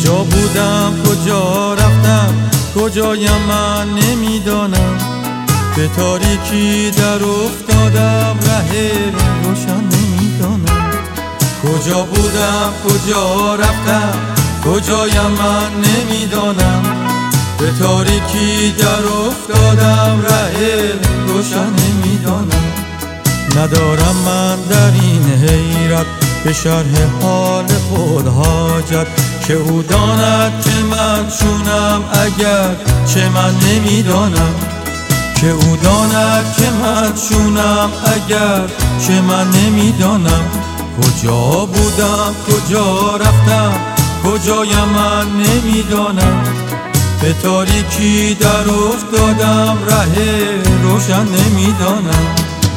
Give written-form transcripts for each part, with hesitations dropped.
کجا بودم کجا رفتم کجایم من نمیدانم، به تاریکی در افتادم ره روشن نمیدانم. کجا بودم کجا رفتم کجایم من نمیدانم، به تاریکی در افتادم ره روشن نمیدانم. ندارم من در این حیرت به شرح حال خود حاجت، که او داند که من چونم اگر چه من نمیدانم، که او داند که من چونم اگر چه من نمیدانم. کجا بودم کجا رفتم کجایم من نمیدانم، به تاریکی در افتادم ره روشن نمیدانم.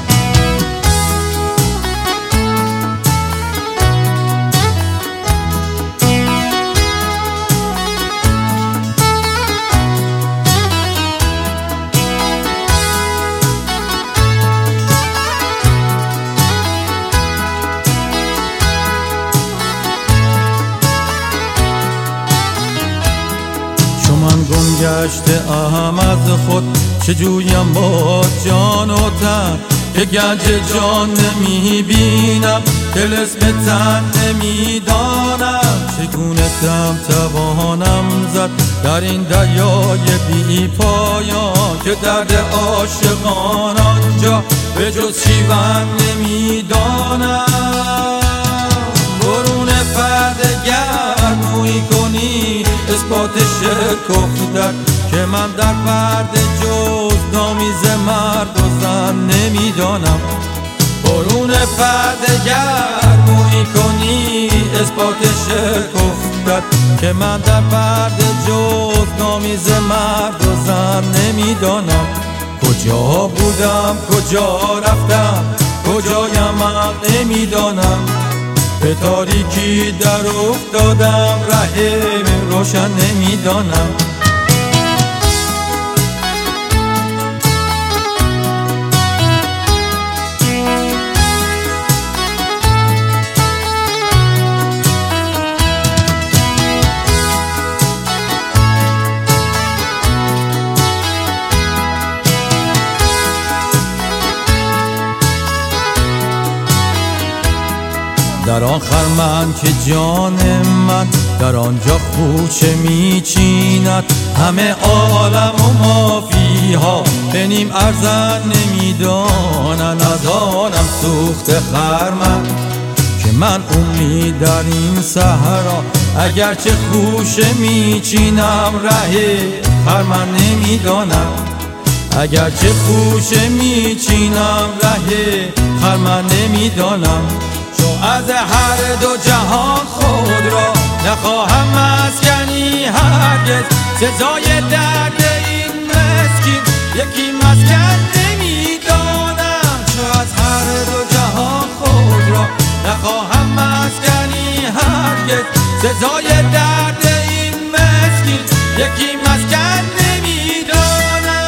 من گم گشته ام از خود، چه جویم با جان و تن، که گنج جان نمی بینم طلسم تن نمی دانم. چگونه توانم زد در این دریای بی پایان، که درد عاشقان آنجا به جز شیون نمی دانم. برون پرده گرمویی کنی اثبات شکفتر، که من در پرده جز نامیز مرد و زن نمیدانم. برون پرده گرمویی کنی اثبات شکفتر، که من در پرده جز نامیز مرد و زن نمیدانم. کجا بودم کجا رفتم کجایم من نمیدانم، به تاریکی در افتادم ره روشن نمیدانم. در آن خرمن که جان من در آنجا خوشه میچیند، همه عالم و مافیها به نیم ارزن نمیدانن. از آنم سوخت خرمن که من امید در این صحرا، اگرچه خوشه میچینم ره خرمن نمیدانم. اگرچه خوشه میچینم ره خرمن نمیدانم. چو از هر دو جهان خود را نخواهم مسکنی هرگز، سزای درد این مسکین یکی مسکن نمیدانم. چو از هر دو جهان خود را نخواهم مسکنی هرگز، سزای درد این مسکین یکی مسکن نمیدانم.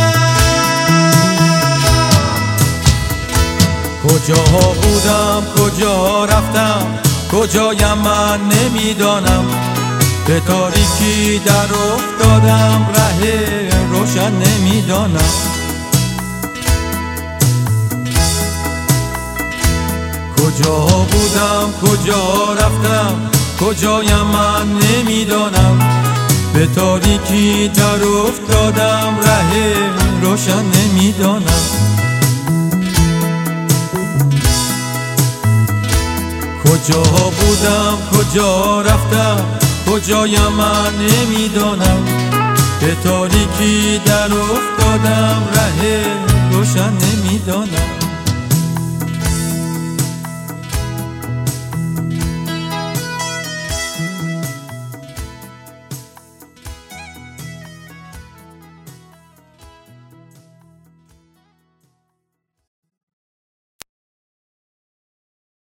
کجا بودم کجا رفتم کجایم من نمیدانم، به تاریکی در افتادم ره روشن نمیدانم. کجا بودم کجا رفتم کجایم من نمیدانم، به تاریکی در افتادم ره روشن نمیدانم. کجا بودم کجا رفتم کجایم من نمیدانم، به تاریکی در افتادم ره روشن نمیدانم.